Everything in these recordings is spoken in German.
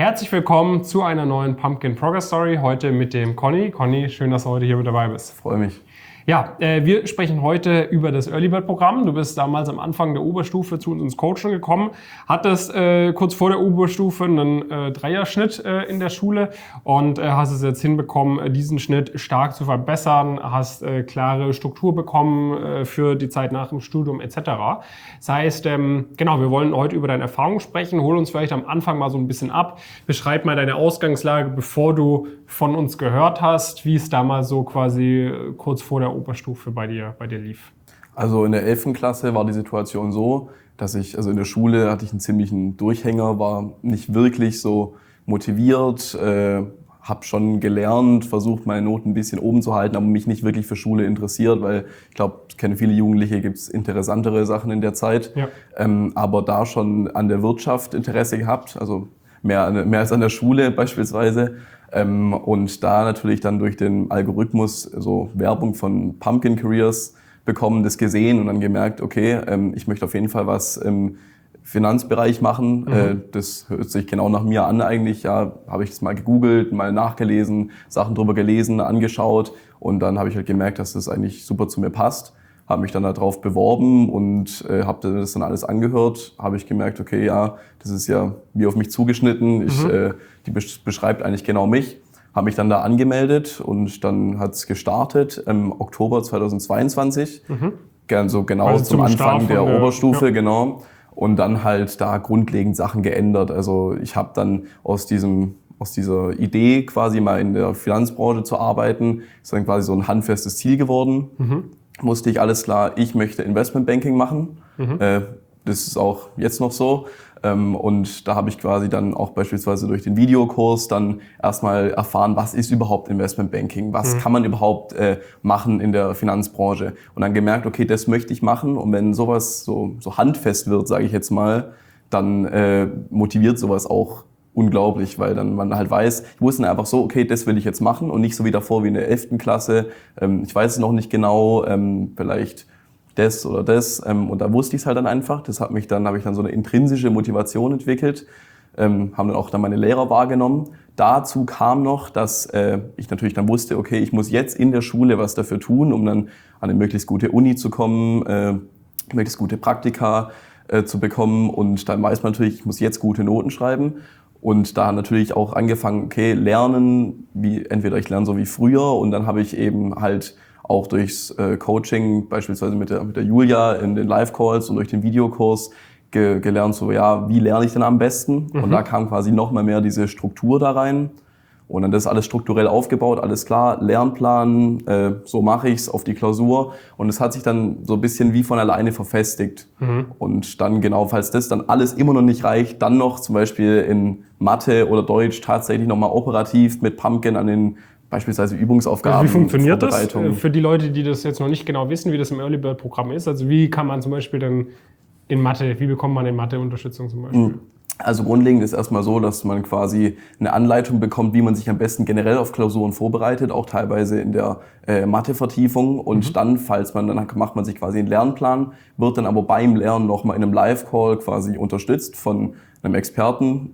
Herzlich willkommen zu einer neuen Pumpkin Progress Story, heute mit dem Conny. Conny, schön, dass du heute hier mit dabei bist. Freue mich. Ja, wir sprechen heute über das Early Bird Programm. Du bist damals am Anfang der Oberstufe zu uns ins Coaching gekommen, hattest kurz vor der Oberstufe einen Dreierschnitt in der Schule und hast es jetzt hinbekommen, diesen Schnitt stark zu verbessern, hast klare Struktur bekommen für die Zeit nach dem Studium etc. Das heißt, genau, wir wollen heute über deine Erfahrungen sprechen. Hol uns vielleicht am Anfang mal so ein bisschen ab. Beschreib mal deine Ausgangslage, bevor du von uns gehört hast, wie es damals so quasi kurz vor der Oberstufe bei dir lief. Also in der 11. Klasse war die Situation so, dass also in der Schule hatte ich einen ziemlichen Durchhänger, war nicht wirklich so motiviert, habe schon gelernt, versucht meine Noten ein bisschen oben zu halten, aber mich nicht wirklich für Schule interessiert, weil ich glaube, ich kenne viele Jugendliche, gibt es interessantere Sachen in der Zeit, ja. Aber da schon an der Wirtschaft Interesse gehabt, also mehr als an der Schule beispielsweise. Und da natürlich dann durch den Algorithmus so Werbung von Pumpkin Careers bekommen, das gesehen und dann gemerkt, okay, ich möchte auf jeden Fall was im Finanzbereich machen. Das hört sich genau nach mir an eigentlich. Ja, habe ich das mal gegoogelt, mal nachgelesen, Sachen drüber gelesen, angeschaut und dann habe ich halt gemerkt, dass das eigentlich super zu mir passt. Habe mich dann darauf beworben und habe das dann alles angehört. Habe ich gemerkt, okay, ja, das ist ja wie auf mich zugeschnitten. Die beschreibt eigentlich genau mich. Habe mich dann da angemeldet und dann hat es gestartet im Oktober 2022. So genau also zum Anfang der Oberstufe, ja. Genau. Und dann halt da grundlegend Sachen geändert. Also ich habe dann aus dieser Idee quasi mal in der Finanzbranche zu arbeiten, ist dann quasi so ein handfestes Ziel geworden. Musste ich alles klar, ich möchte Investmentbanking machen. Das ist auch jetzt noch so. Und da habe ich quasi dann auch beispielsweise durch den Videokurs dann erstmal erfahren, was ist überhaupt Investmentbanking? Was kann man überhaupt machen in der Finanzbranche? Und dann gemerkt, okay, das möchte ich machen. Und wenn sowas so handfest wird, sage ich jetzt mal, dann motiviert sowas auch unglaublich, weil dann man halt weiß, ich wusste dann einfach so, okay, das will ich jetzt machen und nicht so wie davor wie in der 11. Klasse. Ich weiß es noch nicht genau, vielleicht das oder das. Und da wusste ich es halt dann einfach. Habe ich dann so eine intrinsische Motivation entwickelt, haben dann auch meine Lehrer wahrgenommen. Dazu kam noch, dass ich natürlich dann wusste, okay, ich muss jetzt in der Schule was dafür tun, um dann an eine möglichst gute Uni zu kommen, möglichst gute Praktika zu bekommen. Und dann weiß man natürlich, ich muss jetzt gute Noten schreiben. Und da natürlich auch angefangen, okay, lernen, entweder ich lerne so wie früher und dann habe ich eben halt auch durchs Coaching, beispielsweise mit der Julia in den Live-Calls und durch den Videokurs gelernt, so ja, wie lerne ich denn am besten? Und da kam quasi noch mal mehr diese Struktur da rein. Und dann das alles strukturell aufgebaut, alles klar, Lernplan, so mache ich's auf die Klausur. Und es hat sich dann so ein bisschen wie von alleine verfestigt. Und dann genau, falls das dann alles immer noch nicht reicht, dann noch zum Beispiel in Mathe oder Deutsch tatsächlich nochmal operativ mit Pumpkin an den beispielsweise Übungsaufgaben. Also wie funktioniert das für die Leute, die das jetzt noch nicht genau wissen, wie das im Early Bird Programm ist? Also wie kann man zum Beispiel dann in Mathe, wie bekommt man in Mathe Unterstützung zum Beispiel? Also grundlegend ist erstmal so, dass man quasi eine Anleitung bekommt, wie man sich am besten generell auf Klausuren vorbereitet, auch teilweise in der Mathe-Vertiefung. Und dann macht man sich quasi einen Lernplan, wird dann aber beim Lernen nochmal in einem Live-Call quasi unterstützt von einem Experten,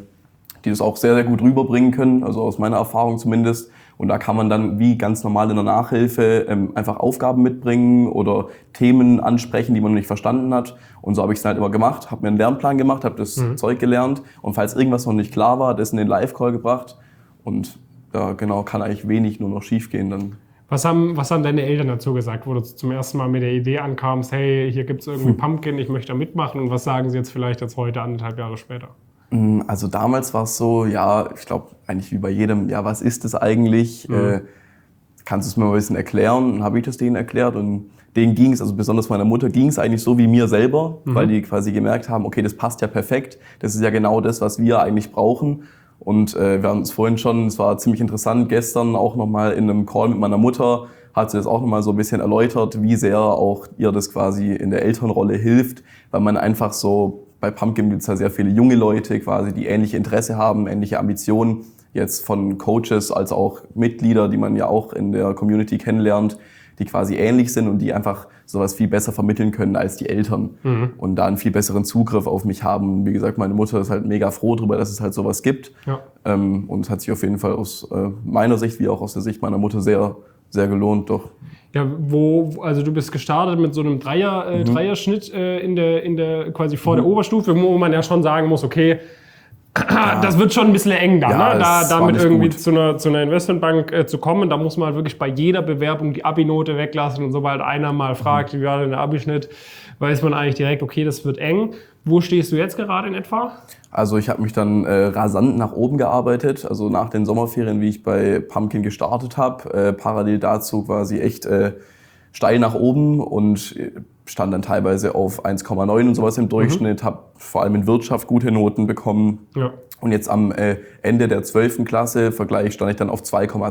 die das auch sehr, sehr gut rüberbringen können, also aus meiner Erfahrung zumindest. Und da kann man dann wie ganz normal in der Nachhilfe einfach Aufgaben mitbringen oder Themen ansprechen, die man noch nicht verstanden hat. Und so habe ich es halt immer gemacht, habe mir einen Lernplan gemacht, habe das Zeug gelernt und falls irgendwas noch nicht klar war, das in den Live-Call gebracht. Und da genau kann eigentlich wenig nur noch schief gehen dann. Was haben deine Eltern dazu gesagt, wo du zum ersten Mal mit der Idee ankamst, hey, hier gibt es irgendwie Pumpkin, ich möchte da mitmachen und was sagen sie jetzt vielleicht heute, 1,5 Jahre später? Also damals war es so, ja, ich glaube eigentlich wie bei jedem, ja, was ist das eigentlich? Kannst du es mir mal ein bisschen erklären? Und habe ich das denen erklärt und denen ging es, also besonders meiner Mutter, ging es eigentlich so wie mir selber, weil die quasi gemerkt haben, okay, das passt ja perfekt, das ist ja genau das, was wir eigentlich brauchen. Und wir haben es vorhin schon, es war ziemlich interessant, gestern auch nochmal in einem Call mit meiner Mutter, hat sie das auch nochmal so ein bisschen erläutert, wie sehr auch ihr das quasi in der Elternrolle hilft, weil man einfach so, bei Pumpkin gibt es ja sehr viele junge Leute quasi, die ähnliche Interesse haben, ähnliche Ambitionen, jetzt von Coaches als auch Mitglieder, die man ja auch in der Community kennenlernt, die quasi ähnlich sind und die einfach sowas viel besser vermitteln können als die Eltern und da einen viel besseren Zugriff auf mich haben. Wie gesagt, meine Mutter ist halt mega froh darüber, dass es halt sowas gibt. Ja. Und es hat sich auf jeden Fall aus meiner Sicht wie auch aus der Sicht meiner Mutter sehr, sehr gelohnt, doch. Ja, also du bist gestartet mit so einem Dreierschnitt in der quasi vor der Oberstufe, wo man ja schon sagen muss, okay, das wird schon ein bisschen eng dann, ja, ne? Damit irgendwie zu einer Investmentbank zu kommen. Da muss man halt wirklich bei jeder Bewerbung die Abi-Note weglassen und sobald einer mal fragt, wie war denn der Abi-Schnitt, weiß man eigentlich direkt, okay, das wird eng. Wo stehst du jetzt gerade in etwa? Also ich habe mich dann rasant nach oben gearbeitet, also nach den Sommerferien, wie ich bei Pumpkin gestartet habe. Parallel dazu quasi echt steil nach oben und stand dann teilweise auf 1,9 und sowas im Durchschnitt, habe vor allem in Wirtschaft gute Noten bekommen. Ja. Und jetzt am Ende der 12. Klasse Vergleich stand ich dann auf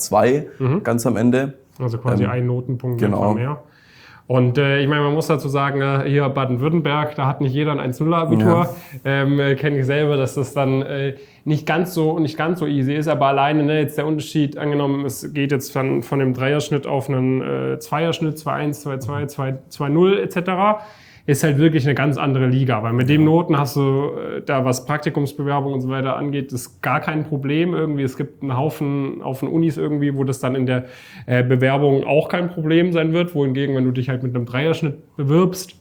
2,2 ganz am Ende. Also quasi ein Notenpunkt mehr. Und ich meine, man muss dazu sagen, hier Baden-Württemberg, da hat nicht jeder ein 1,0-Abitur. Ja. Kenne ich selber, dass das dann nicht ganz so easy ist. Aber alleine jetzt der Unterschied, angenommen, es geht jetzt von dem Dreierschnitt auf einen Zweierschnitt, 2,1, 2,2, 2,0 etc., ist halt wirklich eine ganz andere Liga. Weil mit den Noten hast du da, was Praktikumsbewerbung und so weiter angeht, ist gar kein Problem irgendwie. Es gibt einen Haufen Unis irgendwie, wo das dann in der Bewerbung auch kein Problem sein wird. Wohingegen, wenn du dich halt mit einem Dreierschnitt bewirbst,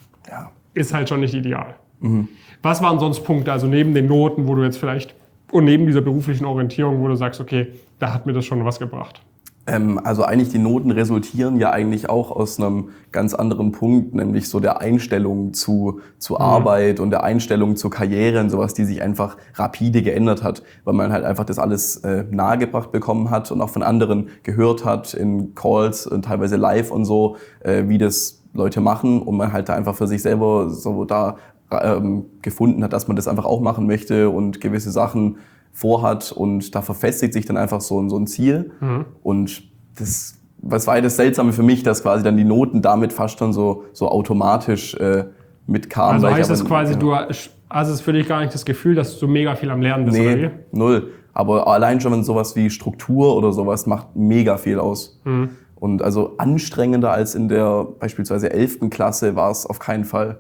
ist halt schon nicht ideal. Was waren sonst Punkte, also neben den Noten, wo du jetzt vielleicht, und neben dieser beruflichen Orientierung, wo du sagst, okay, da hat mir das schon was gebracht? Also eigentlich die Noten resultieren ja eigentlich auch aus einem ganz anderen Punkt, nämlich so der Einstellung zu Arbeit und der Einstellung zur Karriere und sowas, die sich einfach rapide geändert hat, weil man halt einfach das alles nahegebracht bekommen hat und auch von anderen gehört hat in Calls und teilweise live und so, wie das Leute machen und man halt da einfach für sich selber so da gefunden hat, dass man das einfach auch machen möchte und gewisse Sachen vorhat und da verfestigt sich dann einfach so ein Ziel. Und was war das Seltsame für mich, dass quasi dann die Noten damit fast schon so automatisch mitkamen. Also heißt das quasi, du hast es für dich gar nicht das Gefühl, dass du mega viel am Lernen bist? Nee, oder wie? Null. Aber allein schon sowas wie Struktur oder sowas macht mega viel aus. Und also anstrengender als in der beispielsweise 11. Klasse war es auf keinen Fall.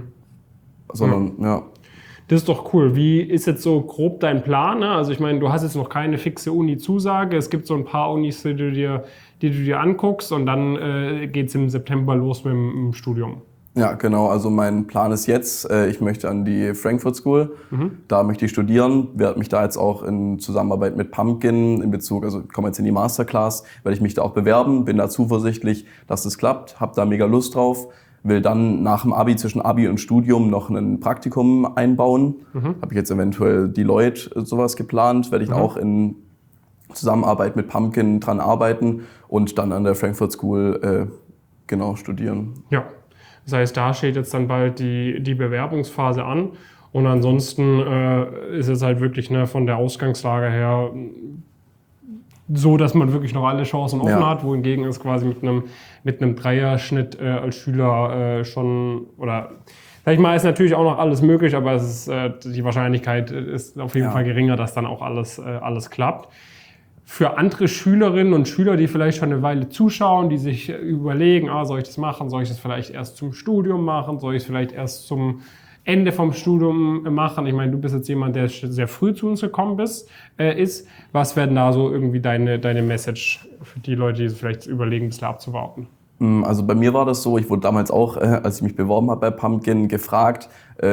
Sondern, ja. Das ist doch cool. Wie ist jetzt so grob dein Plan? Ne? Also ich meine, du hast jetzt noch keine fixe Uni-Zusage. Es gibt so ein paar Unis, die du dir anguckst und dann geht es im September los mit dem Studium. Ja, genau. Also mein Plan ist jetzt, ich möchte an die Frankfurt School. Da möchte ich studieren. Werde mich da jetzt auch in Zusammenarbeit mit Pumpkin in Bezug, also ich komme jetzt in die Masterclass, werde ich mich da auch bewerben. Bin da zuversichtlich, dass das klappt. Habe da mega Lust drauf. Will dann nach dem Abi, zwischen Abi und Studium noch ein Praktikum einbauen. Habe ich jetzt eventuell Deloitte sowas geplant, werde ich auch in Zusammenarbeit mit Pumpkin dran arbeiten und dann an der Frankfurt School studieren. Ja, das heißt, da steht jetzt dann bald die Bewerbungsphase an und ansonsten ist es halt wirklich von der Ausgangslage her so, dass man wirklich noch alle Chancen offen hat, wohingegen es quasi mit einem Dreierschnitt als Schüler schon, oder sag ich mal, ist natürlich auch noch alles möglich, aber es ist, die Wahrscheinlichkeit ist auf jeden Fall geringer, dass dann auch alles klappt. Für andere Schülerinnen und Schüler, die vielleicht schon eine Weile zuschauen, die sich überlegen, soll ich das machen, soll ich das vielleicht erst zum Studium machen, soll ich es vielleicht erst zum Ende vom Studium machen. Ich meine, du bist jetzt jemand, der sehr früh zu uns gekommen ist. Was werden da so irgendwie deine Message für die Leute, die vielleicht überlegen, ein bisschen abzuwarten? Also bei mir war das so, ich wurde damals auch, als ich mich beworben habe bei Pumpkin, gefragt,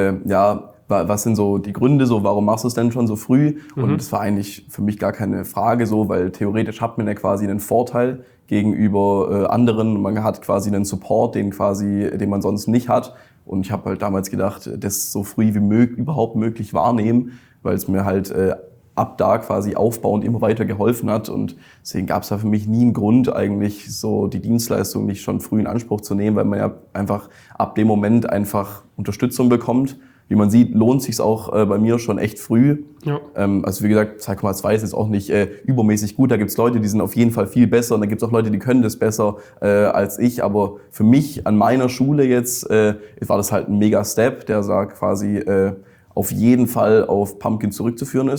was sind so die Gründe, so warum machst du es denn schon so früh? Und das war eigentlich für mich gar keine Frage so, weil theoretisch hat man ja quasi einen Vorteil gegenüber anderen. Man hat quasi einen Support, den man sonst nicht hat. Und ich habe halt damals gedacht, das so früh wie überhaupt möglich wahrnehmen, weil es mir halt ab da quasi aufbauend immer weiter geholfen hat. Und deswegen gab es da für mich nie einen Grund, eigentlich so die Dienstleistung nicht schon früh in Anspruch zu nehmen, weil man ja einfach ab dem Moment einfach Unterstützung bekommt. Wie man sieht, lohnt sich's auch bei mir schon echt früh. Ja. Also wie gesagt, 2,2 ist jetzt auch nicht übermäßig gut. Da gibt's Leute, die sind auf jeden Fall viel besser. Und da gibt's auch Leute, die können das besser als ich. Aber für mich an meiner Schule jetzt war das halt ein Mega-Step, der quasi auf jeden Fall auf Pumpkin zurückzuführen ist.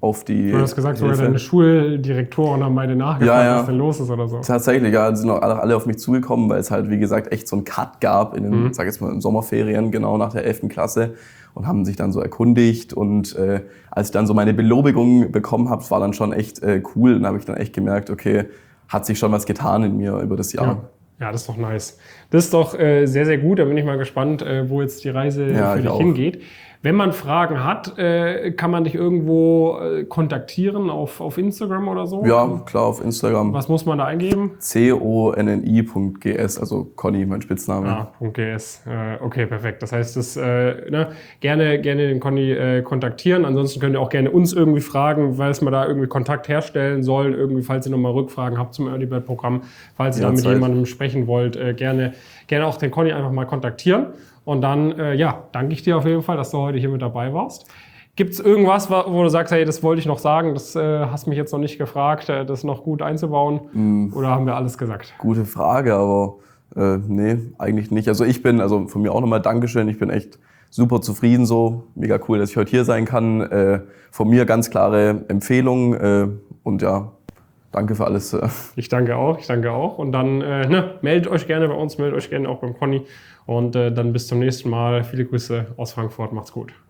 auf die Du hast gesagt, sogar Hilfe. deine Schuldirektoren haben beide nachgefragt, Ja. was denn los ist oder so. Tatsächlich, ja, sind auch alle auf mich zugekommen, weil es halt, wie gesagt, echt so einen Cut gab in den, sag jetzt mal, in Sommerferien, genau nach der 11. Klasse und haben sich dann so erkundigt und als ich dann so meine Belobigung bekommen habe, war dann schon echt cool und habe ich dann echt gemerkt, okay, hat sich schon was getan in mir über das Jahr. Ja, das ist doch nice. Das ist doch sehr, sehr gut. Da bin ich mal gespannt, wo jetzt die Reise für dich hingeht. Wenn man Fragen hat, kann man dich irgendwo kontaktieren auf Instagram oder so? Ja, klar, auf Instagram. Was muss man da eingeben? CONNI.gs, also Conny, mein Spitzname. .gs. Okay, perfekt. Das heißt, gerne den Conny kontaktieren. Ansonsten könnt ihr auch gerne uns irgendwie fragen, weil wir da irgendwie Kontakt herstellen sollen. Irgendwie, falls ihr nochmal Rückfragen habt zum Early Bird Programm, falls ihr da mit jemandem sprechen wollt, gerne auch den Conny einfach mal kontaktieren. Und dann, danke ich dir auf jeden Fall, dass du heute hier mit dabei warst. Gibt es irgendwas, wo du sagst, hey, das wollte ich noch sagen, das hast mich jetzt noch nicht gefragt, das noch gut einzubauen? Oder haben wir alles gesagt? Gute Frage, aber nee, eigentlich nicht. Also von mir auch nochmal Dankeschön, ich bin echt super zufrieden so. Mega cool, dass ich heute hier sein kann. Von mir ganz klare Empfehlung und ja, danke für alles. Ich danke auch. Und dann meldet euch gerne bei uns, meldet euch gerne auch beim Conny. Und dann bis zum nächsten Mal. Viele Grüße aus Frankfurt. Macht's gut.